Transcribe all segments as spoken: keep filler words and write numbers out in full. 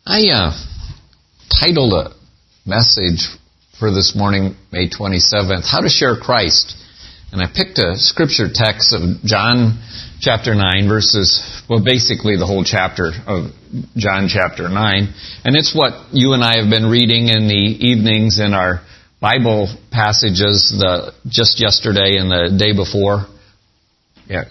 I uh, titled a message for this morning, May twenty-seventh, How to Share Christ. And I picked a scripture text of John chapter nine, verses, well, basically the whole chapter of John chapter nine. And it's what you and I have been reading in the evenings in our Bible passages the just yesterday and the day before. Yeah,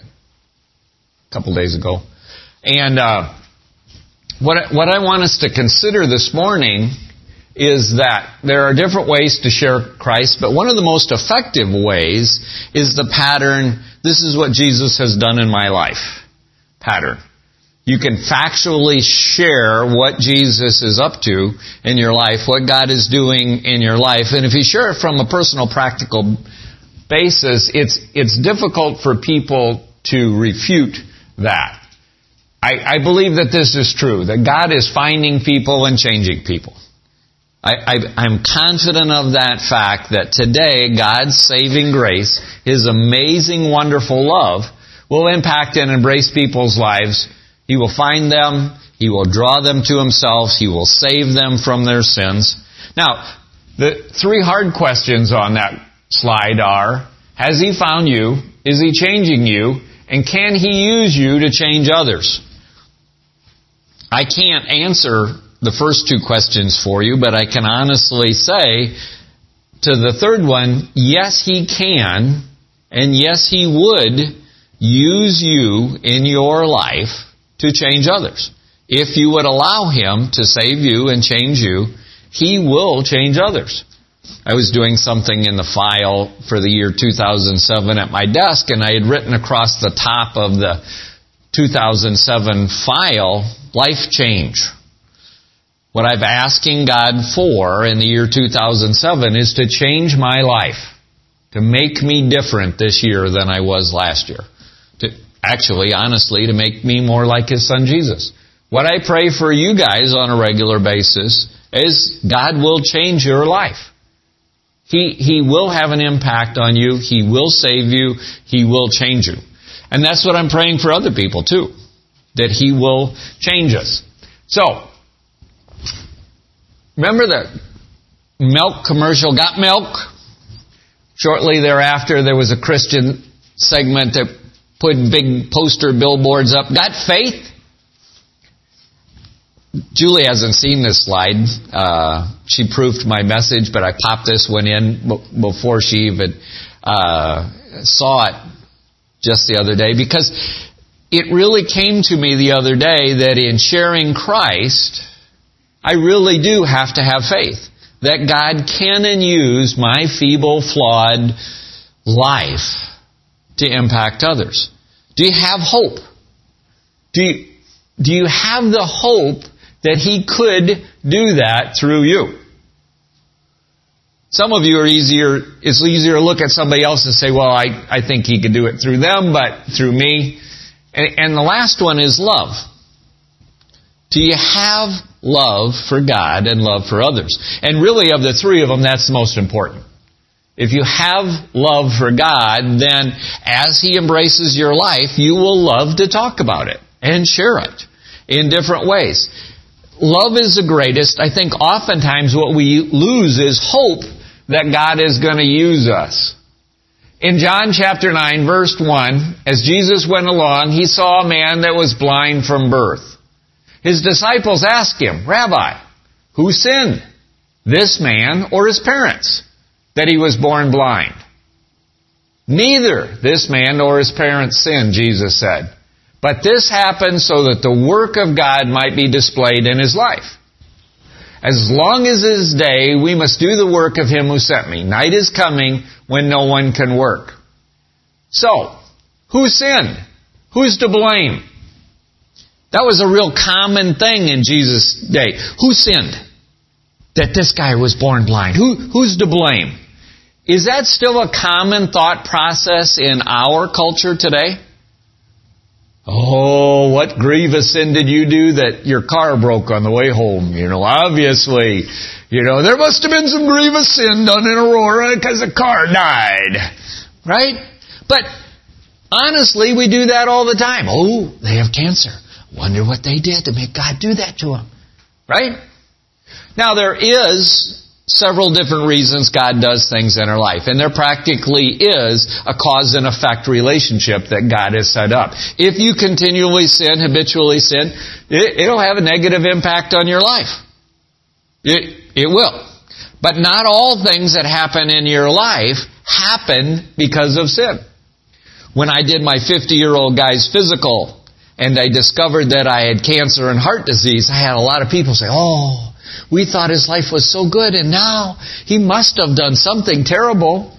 a couple days ago. And uh, what, what I want us to consider this morning is that there are different ways to share Christ, but one of the most effective ways is the pattern, this is what Jesus has done in my life pattern. You can factually share what Jesus is up to in your life, what God is doing in your life. And if you share it from a personal, practical basis, it's it's difficult for people to refute that. I, I believe that this is true, that God is finding people and changing people. I, I, I'm confident of that fact that today God's saving grace, His amazing, wonderful love, will impact and embrace people's lives. He will find them. He will draw them to Himself. He will save them from their sins. Now, the three hard questions on that slide are, has He found you? Is He changing you? And can He use you to change others? I can't answer the first two questions for you, but I can honestly say to the third one, yes, He can, and yes, He would use you in your life to change others. If you would allow Him to save you and change you, He will change others. I was doing something in the file for the year two thousand seven at my desk, and I had written across the top of the two thousand seven file, life change. What I've asking God for in the year two thousand seven is to change my life, to make me different this year than I was last year. To actually, honestly, to make me more like His Son Jesus. What I pray for you guys on a regular basis is God will change your life. He, He will have an impact on you. He will save you. He will change you. And that's what I'm praying for other people too, that He will change us. So, remember the milk commercial, Got Milk? Shortly thereafter, there was a Christian segment that put big poster billboards up. Got faith? Julie hasn't seen this slide. Uh, she proofed my message, but I popped this one in b- before she even uh, saw it just the other day, because it really came to me the other day that in sharing Christ, I really do have to have faith that God can and use my feeble, flawed life to impact others. Do you have hope? Do you, do you have the hope that He could do that through you? Some of you are easier, it's easier to look at somebody else and say, well, I, I think He could do it through them, but through me. And, and the last one is love. Do you have love for God and love for others? And really, of the three of them, that's the most important. If you have love for God, then as He embraces your life, you will love to talk about it and share it in different ways. Love is the greatest. I think oftentimes what we lose is hope that God is going to use us. In John chapter nine, verse one, as Jesus went along, He saw a man that was blind from birth. His disciples asked Him, Rabbi, who sinned, this man or his parents, that he was born blind? Neither this man nor his parents sinned, Jesus said. But this happened so that the work of God might be displayed in his life. As long as it is day, we must do the work of Him who sent me. Night is coming when no one can work. So, who sinned? Who's to blame? That was a real common thing in Jesus' day. Who sinned? That this guy was born blind. Who, who's to blame? Is that still a common thought process in our culture today? Oh, what grievous sin did you do that your car broke on the way home? You know, obviously, you know, there must have been some grievous sin done in Aurora because the car died. Right? But honestly, we do that all the time. Oh, they have cancer. Wonder what they did to make God do that to them. Right? Now there is several different reasons God does things in our life. And there practically is a cause and effect relationship that God has set up. If you continually sin, habitually sin, it, it'll have a negative impact on your life. It, it will. But not all things that happen in your life happen because of sin. When I did my fifty-year-old guy's physical and I discovered that I had cancer and heart disease, I had a lot of people say, oh, we thought his life was so good, and now he must have done something terrible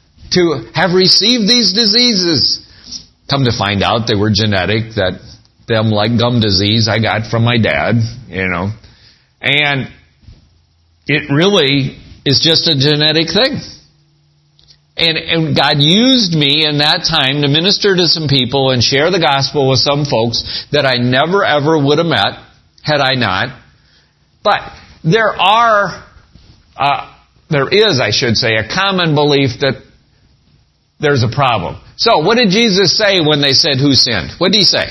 to have received these diseases. Come to find out they were genetic, that them like gum disease I got from my dad, you know. And it really is just a genetic thing. And, and God used me in that time to minister to some people and share the gospel with some folks that I never ever would have met had I not. But there are, uh, there is, I should say, a common belief that there's a problem. So, what did Jesus say when they said, who sinned? What did He say?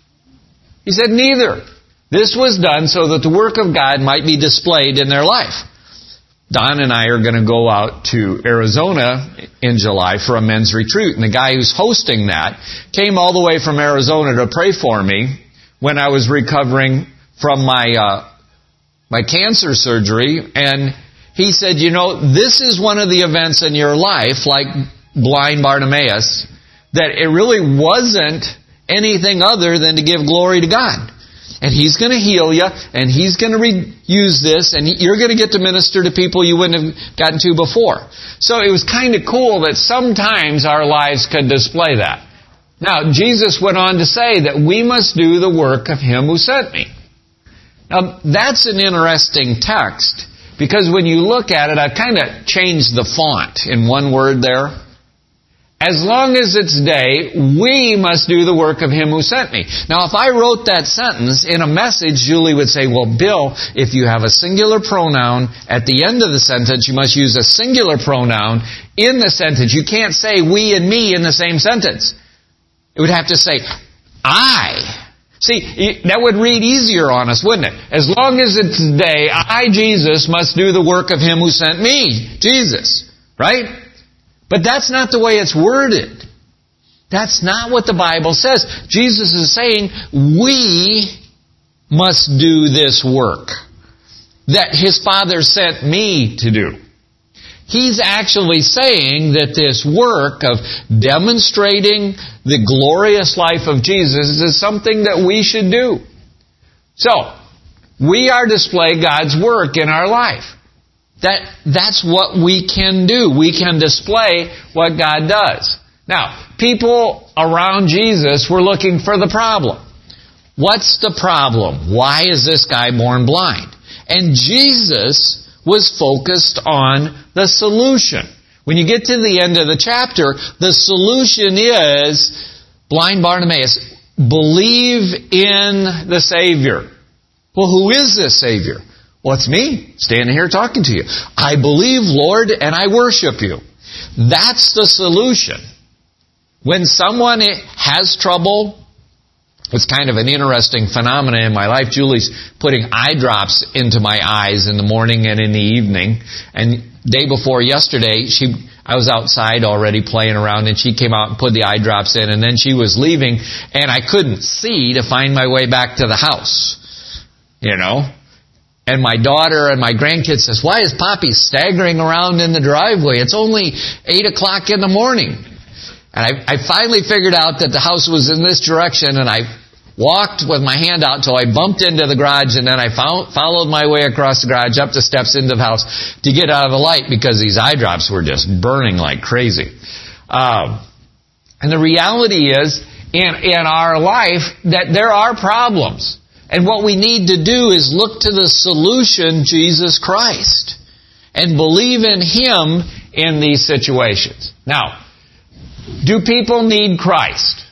He said, neither. This was done so that the work of God might be displayed in their life. Don and I are going to go out to Arizona in July for a men's retreat. And the guy who's hosting that came all the way from Arizona to pray for me when I was recovering from my uh, my cancer surgery. And he said, you know, this is one of the events in your life, like blind Bartimaeus, that it really wasn't anything other than to give glory to God. And He's going to heal you, and He's going to re- use this, and you're going to get to minister to people you wouldn't have gotten to before. So it was kind of cool that sometimes our lives could display that. Now, Jesus went on to say that we must do the work of Him who sent me. Now, that's an interesting text, because when you look at it, I've kind of changed the font in one word there. As long as it's day, we must do the work of Him who sent me. Now, if I wrote that sentence in a message, Julie would say, well, Bill, if you have a singular pronoun at the end of the sentence, you must use a singular pronoun in the sentence. You can't say we and me in the same sentence. It would have to say, I. See, that would read easier on us, wouldn't it? As long as it's day, I, Jesus, must do the work of Him who sent me, Jesus. Right? But that's not the way it's worded. That's not what the Bible says. Jesus is saying, we must do this work that His Father sent me to do. He's actually saying that this work of demonstrating the glorious life of Jesus is something that we should do. So, we are to display God's work in our life. That, that's what we can do. We can display what God does. Now, people around Jesus were looking for the problem. What's the problem? Why is this guy born blind? And Jesus was focused on the solution. When you get to the end of the chapter, the solution is, blind Bartimaeus, believe in the Savior. Well, who is this Savior? Well, it's me, standing here talking to you. I believe, Lord, and I worship you. That's the solution. When someone has trouble, it's kind of an interesting phenomenon in my life. Julie's putting eye drops into my eyes in the morning and in the evening. And day before yesterday, she I was outside already playing around, and she came out and put the eye drops in, and then she was leaving, and I couldn't see to find my way back to the house. You know? And my daughter and my grandkids says, why is Poppy staggering around in the driveway? It's only eight o'clock in the morning. And I, I finally figured out that the house was in this direction, and I walked with my hand out till I bumped into the garage, and then I found, followed my way across the garage, up the steps into the house to get out of the light, because these eye drops were just burning like crazy. Um, and the reality is, in, in our life, that there are problems. And what we need to do is look to the solution, Jesus Christ, and believe in Him in these situations. Now, do people need Christ?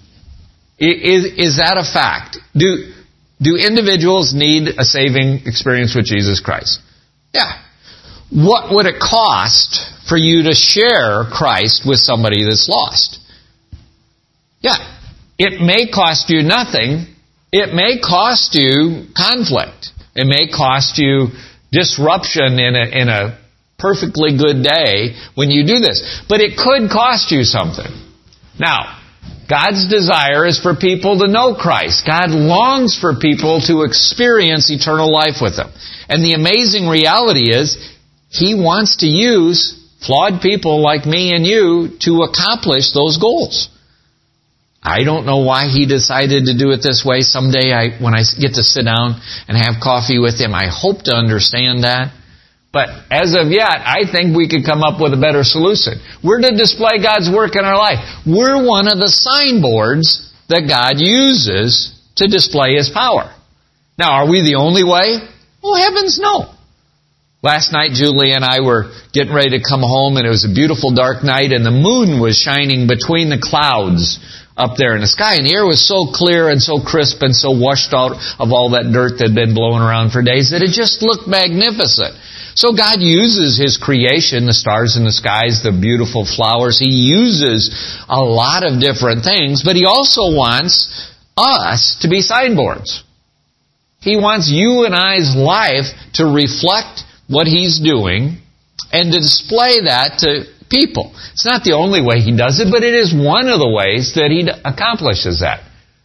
Is, is that a fact? Do, do individuals need a saving experience with Jesus Christ? Yeah. What would it cost for you to share Christ with somebody that's lost? Yeah. It may cost you nothing. It may cost you conflict. It may cost you disruption in a, in a perfectly good day when you do this. But it could cost you something. Now, God's desire is for people to know Christ. God longs for people to experience eternal life with Him. And the amazing reality is, He wants to use flawed people like me and you to accomplish those goals. I don't know why He decided to do it this way. Someday I, when I get to sit down and have coffee with Him, I hope to understand that. But as of yet, I think we could come up with a better solution. We're to display God's work in our life. We're one of the signboards that God uses to display His power. Now, are we the only way? Oh, heavens no. Last night, Julie and I were getting ready to come home, and it was a beautiful dark night, and the moon was shining between the clouds up there in the sky, and the air was so clear and so crisp and so washed out of all that dirt that had been blowing around for days that it just looked magnificent. So God uses His creation, the stars in the skies, the beautiful flowers. He uses a lot of different things, but He also wants us to be signboards. He wants you and I's life to reflect what He's doing and to display that to people. It's not the only way He does it, but it is one of the ways that He accomplishes that.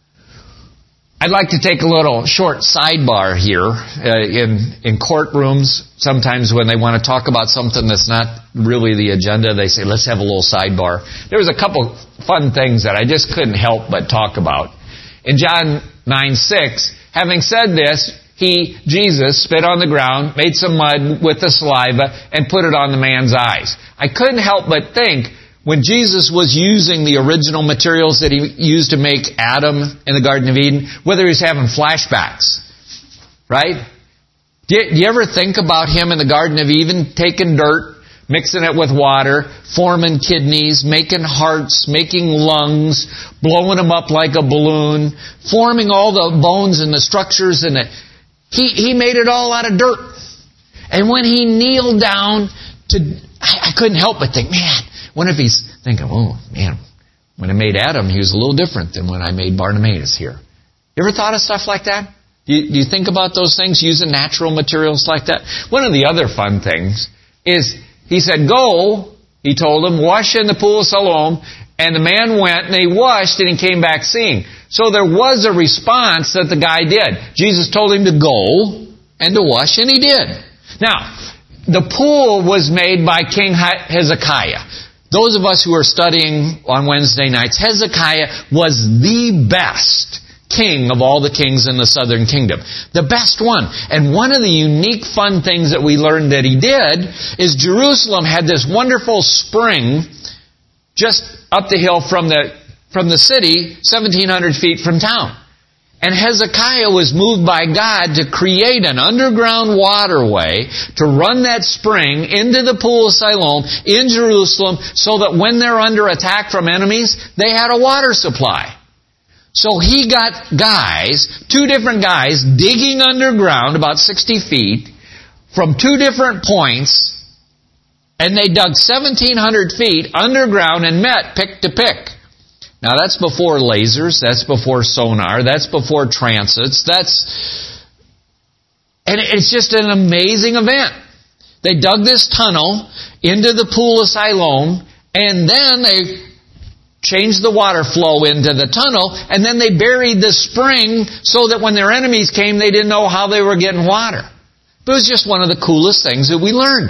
I'd like to take a little short sidebar here. Uh, in, in courtrooms, sometimes when they want to talk about something that's not really the agenda, they say, let's have a little sidebar. There was a couple fun things that I just couldn't help but talk about. In John nine six, having said this, He, Jesus, spit on the ground, made some mud with the saliva, and put it on the man's eyes. I couldn't help but think, when Jesus was using the original materials that He used to make Adam in the Garden of Eden, whether He was having flashbacks, right? Do you, do you ever think about Him in the Garden of Eden taking dirt, mixing it with water, forming kidneys, making hearts, making lungs, blowing them up like a balloon, forming all the bones and the structures and the... He, he made it all out of dirt. And when He kneeled down to... I, I couldn't help but think, man, what if He's thinking, oh, man, when I made Adam, he was a little different than when I made Bartimaeus here. You ever thought of stuff like that? Do you, do you think about those things, using natural materials like that? One of the other fun things is, He said, go, He told him, wash in the pool of Siloam. And the man went and he washed and he came back seeing. So there was a response that the guy did. Jesus told him to go and to wash, and he did. Now, the pool was made by King Hezekiah. Those of us who are studying on Wednesday nights, Hezekiah was the best king of all the kings in the southern kingdom. The best one. And one of the unique fun things that we learned that he did is Jerusalem had this wonderful spring just up the hill from the, from the city, seventeen hundred feet from town. And Hezekiah was moved by God to create an underground waterway to run that spring into the pool of Siloam in Jerusalem so that when they're under attack from enemies, they had a water supply. So he got guys, two different guys, digging underground about sixty feet from two different points, and they dug seventeen hundred feet underground and met pick to pick. Now that's before lasers, that's before sonar, that's before transits, that's... And it's just an amazing event. They dug this tunnel into the pool of Siloam, and then they changed the water flow into the tunnel, and then they buried the spring so that when their enemies came, they didn't know how they were getting water. But it was just one of the coolest things that we learned.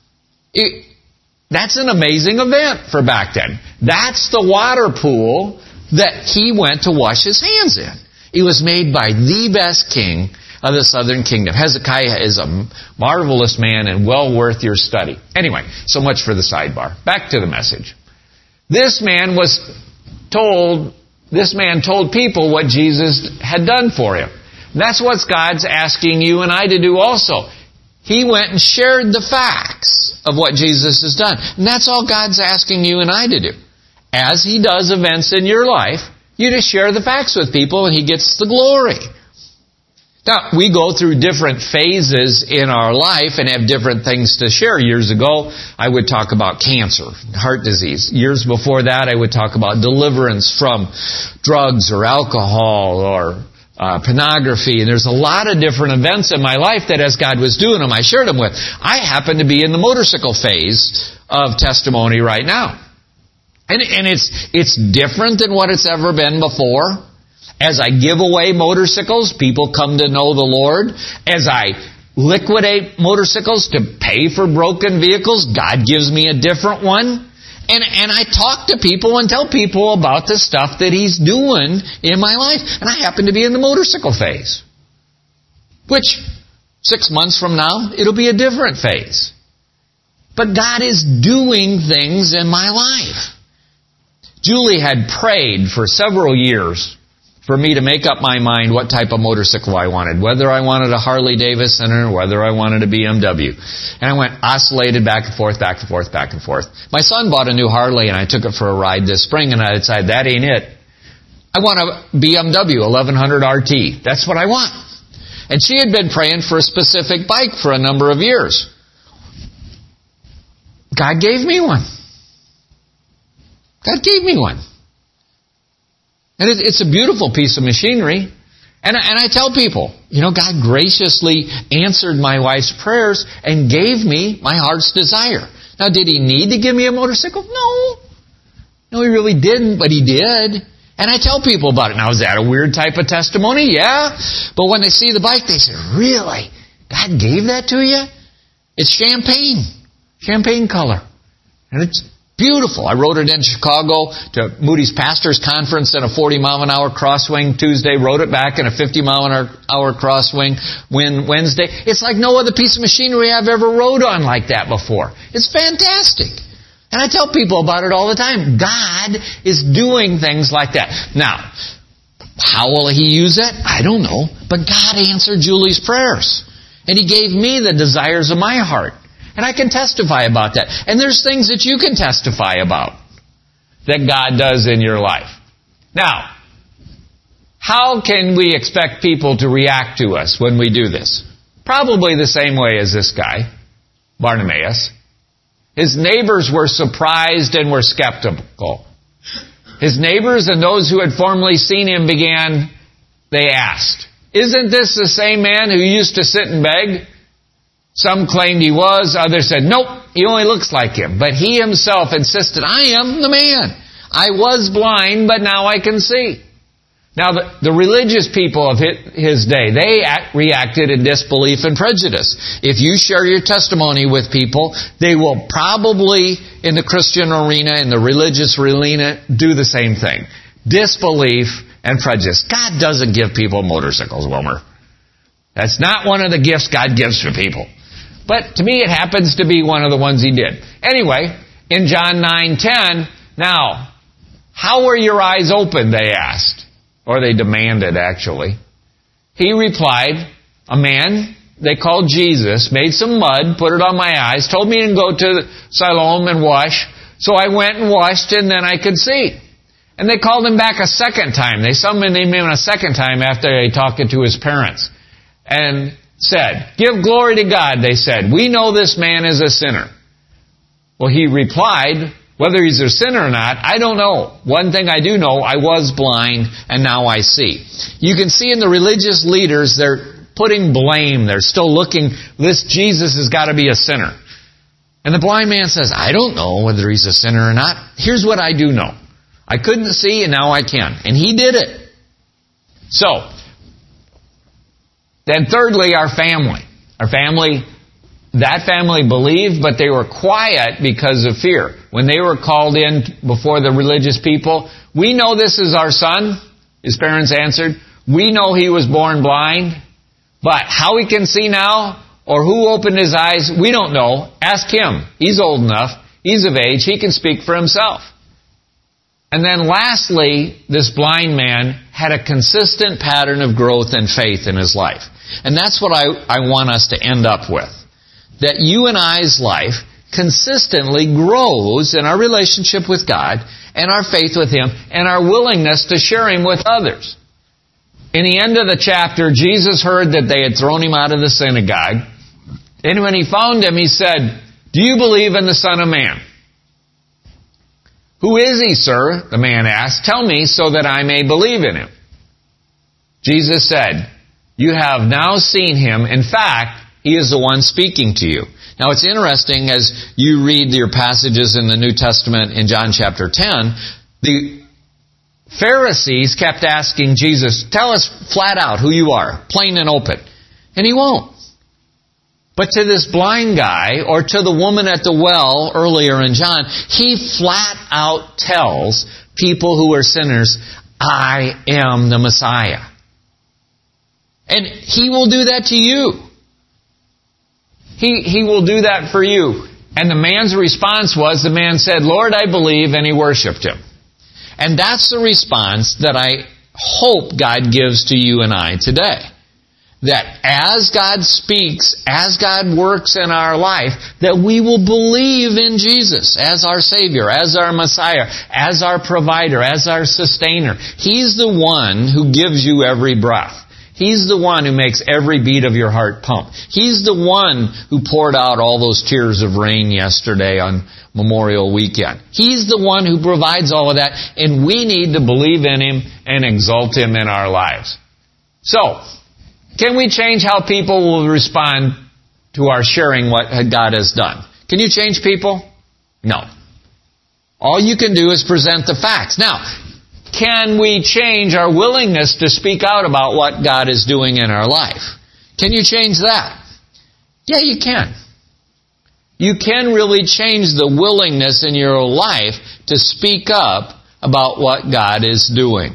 It, That's an amazing event for back then. That's the water pool that he went to wash his hands in. It was made by the best king of the southern kingdom. Hezekiah is a marvelous man and well worth your study. Anyway, so much for the sidebar. Back to the message. This man was told, this man told people what Jesus had done for him. And that's what God's asking you and I to do also. He went and shared the facts of what Jesus has done. And that's all God's asking you and I to do. As He does events in your life, you just share the facts with people and He gets the glory. Now, we go through different phases in our life and have different things to share. Years ago, I would talk about cancer, heart disease. Years before that, I would talk about deliverance from drugs or alcohol or uh, pornography, and there's a lot of different events in my life that as God was doing them, I shared them with. I happen to be in the motorcycle phase of testimony right now. And, and it's, it's different than what it's ever been before. As I give away motorcycles, people come to know the Lord. As I liquidate motorcycles to pay for broken vehicles, God gives me a different one. And, and I talk to people and tell people about the stuff that He's doing in my life. And I happen to be in the motorcycle phase. Which, six months from now, it'll be a different phase. But God is doing things in my life. Julie had prayed for several years for me to make up my mind what type of motorcycle I wanted. Whether I wanted a Harley Davidson or whether I wanted a B M W. And I went oscillated back and forth, back and forth, back and forth. My son bought a new Harley and I took it for a ride this spring and I decided that ain't it. I want a B M W eleven hundred R T. That's what I want. And she had been praying for a specific bike for a number of years. God gave me one. God gave me one. And it's a beautiful piece of machinery. And I, and I tell people, you know, God graciously answered my wife's prayers and gave me my heart's desire. Now, did He need to give me a motorcycle? No. No, He really didn't, but He did. And I tell people about it. Now, is that a weird type of testimony? Yeah. But when they see the bike, they say, really? God gave that to you? It's champagne. Champagne color. And it's beautiful. I rode it in Chicago to Moody's Pastors Conference in a forty mile an hour crosswing Tuesday. Rode it back in a fifty mile an hour crosswing Wednesday. It's like no other piece of machinery I've ever rode on like that before. It's fantastic. And I tell people about it all the time. God is doing things like that. Now, how will He use it? I don't know. But God answered Julie's prayers. And He gave me the desires of my heart. And I can testify about that. And there's things that you can testify about that God does in your life. Now, how can we expect people to react to us when we do this? Probably the same way as this guy, Bartimaeus. His neighbors were surprised and were skeptical. His neighbors and those who had formerly seen him began, they asked, "Isn't this the same man who used to sit and beg?" Some claimed he was, others said, "Nope, he only looks like him." But he himself insisted, "I am the man. I was blind, but now I can see." Now, the, the religious people of his day, they act, reacted in disbelief and prejudice. If you share your testimony with people, they will probably, in the Christian arena, in the religious arena, do the same thing. Disbelief and prejudice. God doesn't give people motorcycles, Wilmer. That's not one of the gifts God gives to people. But to me, it happens to be one of the ones He did. Anyway, in John nine ten, now, how were your eyes open, they asked. Or they demanded, actually. He replied, a man they called Jesus made some mud, put it on my eyes, told me to go to Siloam and wash. So I went and washed, and then I could see. And they called him back a second time. They summoned him in a second time after they talked to his parents. And said, "Give glory to God," they said. "We know this man is a sinner." Well, he replied, "Whether he's a sinner or not, I don't know. One thing I do know, I was blind and now I see." You can see in the religious leaders, they're putting blame. They're still looking, this Jesus has got to be a sinner. And the blind man says, "I don't know whether he's a sinner or not. Here's what I do know. I couldn't see and now I can." And he did it. So, then thirdly, our family. Our family, that family believed, but they were quiet because of fear. When they were called in before the religious people, "We know this is our son," his parents answered. "We know he was born blind, but how he can see now, or who opened his eyes, we don't know. Ask him. He's old enough. He's of age. He can speak for himself." And then lastly, this blind man had a consistent pattern of growth and faith in his life. And that's what I, I want us to end up with. That you and I's life consistently grows in our relationship with God and our faith with Him and our willingness to share Him with others. In the end of the chapter, Jesus heard that they had thrown Him out of the synagogue. And when He found him, He said, "Do you believe in the Son of Man?" "Who is He, sir?" the man asked. "Tell me so that I may believe in Him." Jesus said, you have now seen him. In fact, he is the one speaking to you. Now it's interesting as you read your passages in the New Testament in John chapter ten, the Pharisees kept asking Jesus, tell us flat out who you are, plain and open. And he won't. But to this blind guy, or to the woman at the well earlier in John, he flat out tells people who are sinners, I am the Messiah. And he will do that to you. He, he will do that for you. And the man's response was, the man said, Lord, I believe, and he worshipped him. And that's the response that I hope God gives to you and I today. That as God speaks, as God works in our life, that we will believe in Jesus as our Savior, as our Messiah, as our provider, as our sustainer. He's the one who gives you every breath. He's the one who makes every beat of your heart pump. He's the one who poured out all those tears of rain yesterday on Memorial Weekend. He's the one who provides all of that, and we need to believe in Him and exalt Him in our lives. So, can we change how people will respond to our sharing what God has done? Can you change people? No. All you can do is present the facts. Now, can we change our willingness to speak out about what God is doing in our life? Can you change that? Yeah, you can. You can really change the willingness in your life to speak up about what God is doing.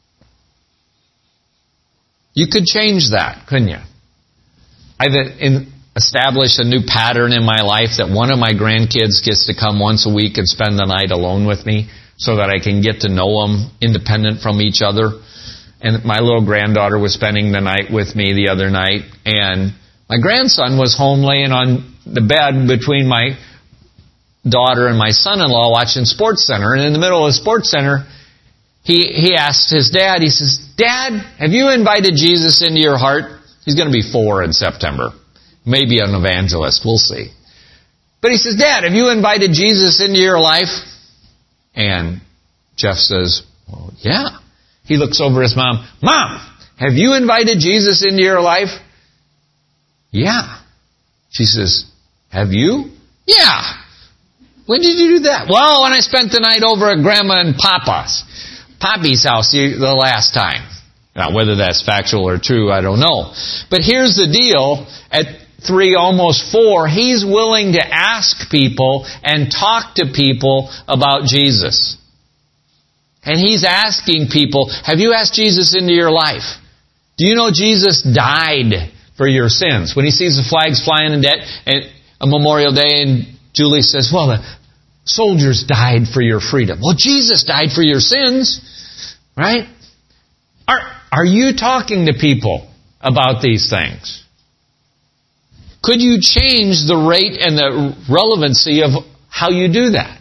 You could change that, couldn't you? I've established a new pattern in my life that one of my grandkids gets to come once a week and spend the night alone with me so that I can get to know them independent from each other. And my little granddaughter was spending the night with me the other night, and my grandson was home laying on the bed between my daughter and my son-in-law watching SportsCenter. And in the middle of SportsCenter, He he asks his dad, he says, Dad, have you invited Jesus into your heart? He's going to be four in September. Maybe an evangelist, we'll see. But he says, Dad, have you invited Jesus into your life? And Jeff says, well, yeah. He looks over at his mom, Mom, have you invited Jesus into your life? Yeah. She says, have you? Yeah. When did you do that? Well, when I spent the night over at Grandma and Papa's. Poppy's house the last time. Now, whether that's factual or true, I don't know. But here's the deal. At three, almost four, he's willing to ask people and talk to people about Jesus. And he's asking people, have you asked Jesus into your life? Do you know Jesus died for your sins? When he sees the flags flying in that, at a Memorial Day, and Julie says, well, the soldiers died for your freedom. Well, Jesus died for your sins. Right? Are, are you talking to people about these things? Could you change the rate and the relevancy of how you do that?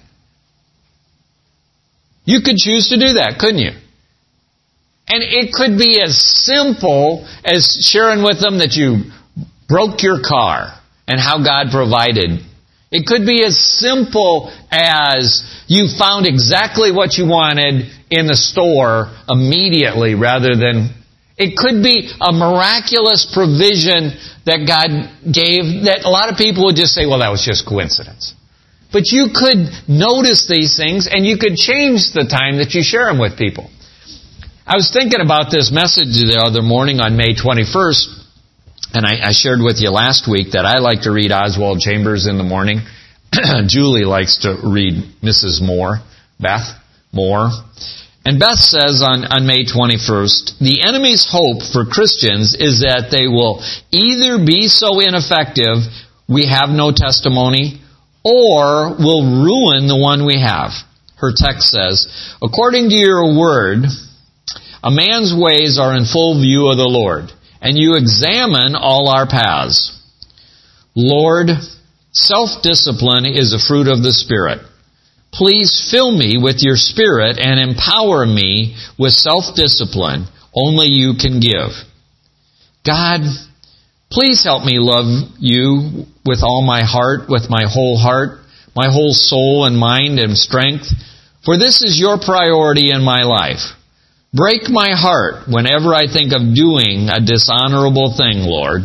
You could choose to do that, couldn't you? And it could be as simple as sharing with them that you broke your car and how God provided. It could be as simple as you found exactly what you wanted in the store immediately rather than... It could be a miraculous provision that God gave that a lot of people would just say, well, that was just coincidence. But you could notice these things and you could change the time that you share them with people. I was thinking about this message the other morning on May twenty-first. And I, I shared with you last week that I like to read Oswald Chambers in the morning. Julie likes to read Missus Moore, Beth Moore. And Beth says on, on May twenty-first, the enemy's hope for Christians is that they will either be so ineffective we have no testimony, or will ruin the one we have. Her text says, according to your word, a man's ways are in full view of the Lord, and you examine all our paths. Lord, self-discipline is a fruit of the Spirit. Please fill me with your Spirit and empower me with self-discipline only you can give. God, please help me love you with all my heart, with my whole heart, my whole soul and mind and strength, for this is your priority in my life. Break my heart whenever I think of doing a dishonorable thing, Lord.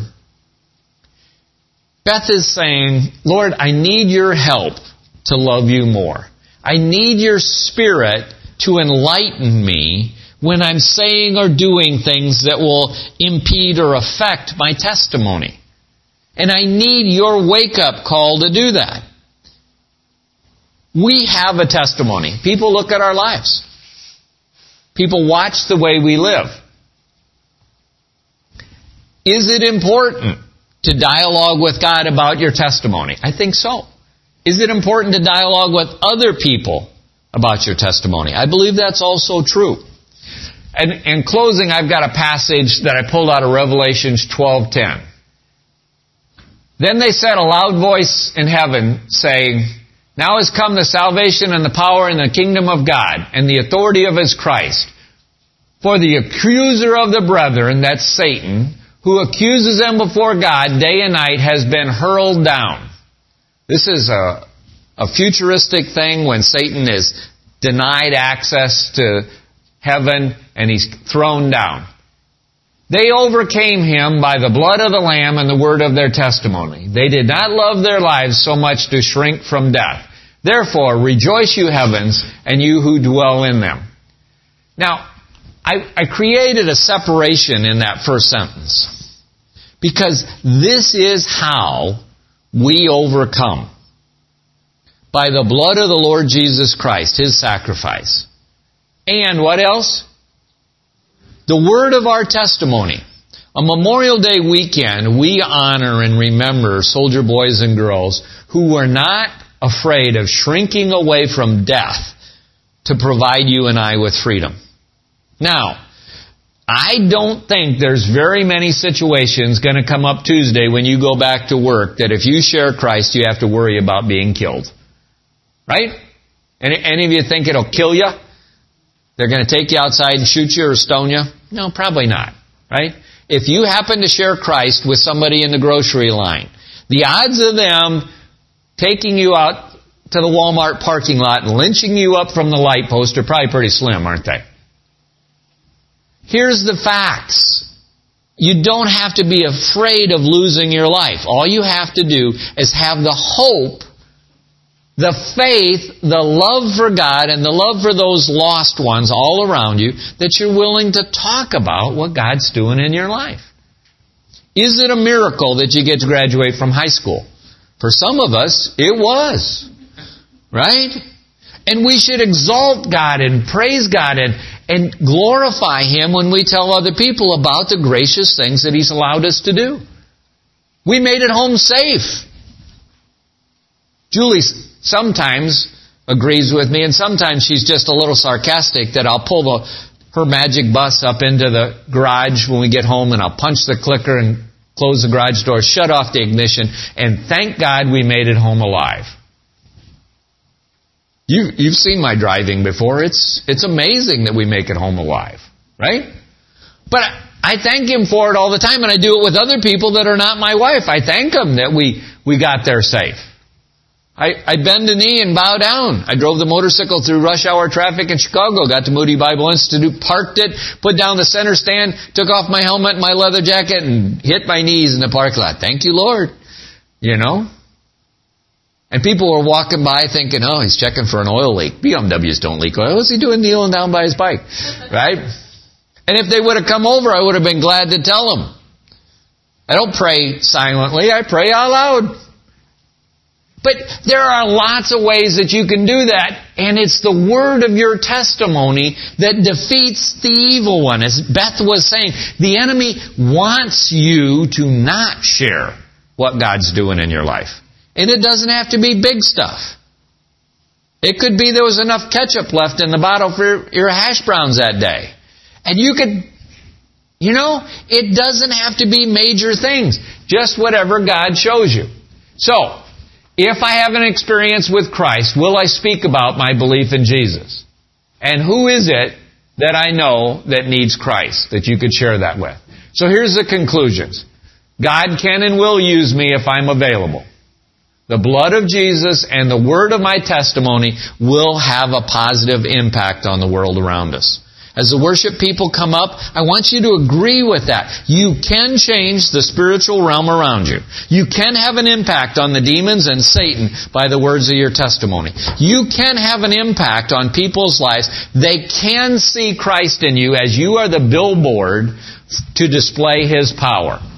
Beth is saying, Lord, I need your help to love you more. I need your Spirit to enlighten me when I'm saying or doing things that will impede or affect my testimony. And I need your wake-up call to do that. We have a testimony. People look at our lives. People watch the way we live. Is it important to dialogue with God about your testimony? I think so. Is it important to dialogue with other people about your testimony? I believe that's also true. And in closing, I've got a passage that I pulled out of Revelation twelve ten. Then they said a loud voice in heaven, saying, Now has come the salvation and the power and the kingdom of God and the authority of His Christ. For the accuser of the brethren, that's Satan, who accuses them before God day and night, has been hurled down. This is a, a futuristic thing when Satan is denied access to heaven and he's thrown down. They overcame him by the blood of the Lamb and the word of their testimony. They did not love their lives so much to shrink from death. Therefore, rejoice, you heavens, and you who dwell in them. Now, I, I created a separation in that first sentence because this is how we overcome. By the blood of the Lord Jesus Christ, His sacrifice. And what else? The word of our testimony. On Memorial Day weekend, we honor and remember soldier boys and girls who were not afraid of shrinking away from death to provide you and I with freedom. Now, I don't think there's very many situations going to come up Tuesday when you go back to work that if you share Christ, you have to worry about being killed. Right? Any, any of you think it'll kill you? They're going to take you outside and shoot you or stone you? No, probably not. Right? If you happen to share Christ with somebody in the grocery line, the odds of them taking you out to the Walmart parking lot and lynching you up from the light post are probably pretty slim, aren't they? Here's the facts. You don't have to be afraid of losing your life. All you have to do is have the hope, the faith, the love for God, and the love for those lost ones all around you that you're willing to talk about what God's doing in your life. Is it a miracle that you get to graduate from high school? For some of us, it was. Right? And we should exalt God and praise God and, and glorify Him when we tell other people about the gracious things that He's allowed us to do. We made it home safe. Julie sometimes agrees with me, and sometimes she's just a little sarcastic that I'll pull the, her magic bus up into the garage when we get home, and I'll punch the clicker and close the garage door, shut off the ignition, and thank God we made it home alive. You, you've seen my driving before. It's, it's amazing that we make it home alive, right? But I thank Him for it all the time, and I do it with other people that are not my wife. I thank Him that we, we got there safe. I, I bend a knee and bow down. I drove the motorcycle through rush hour traffic in Chicago, got to Moody Bible Institute, parked it, put down the center stand, took off my helmet and my leather jacket, and hit my knees in the parking lot. Thank you, Lord. You know? And people were walking by thinking, oh, he's checking for an oil leak. B M Ws don't leak oil. What's he doing kneeling down by his bike? Right? And if they would have come over, I would have been glad to tell them. I don't pray silently. I pray out loud. But there are lots of ways that you can do that, and it's the word of your testimony that defeats the evil one. As Beth was saying, the enemy wants you to not share what God's doing in your life. And it doesn't have to be big stuff. It could be there was enough ketchup left in the bottle for your hash browns that day. And you could, you know, it doesn't have to be major things. Just whatever God shows you. So, if I have an experience with Christ, will I speak about my belief in Jesus? And who is it that I know that needs Christ that you could share that with? So here's the conclusions. God can and will use me if I'm available. The blood of Jesus and the word of my testimony will have a positive impact on the world around us. As the worship people come up, I want you to agree with that. You can change the spiritual realm around you. You can have an impact on the demons and Satan by the words of your testimony. You can have an impact on people's lives. They can see Christ in you as you are the billboard to display His power.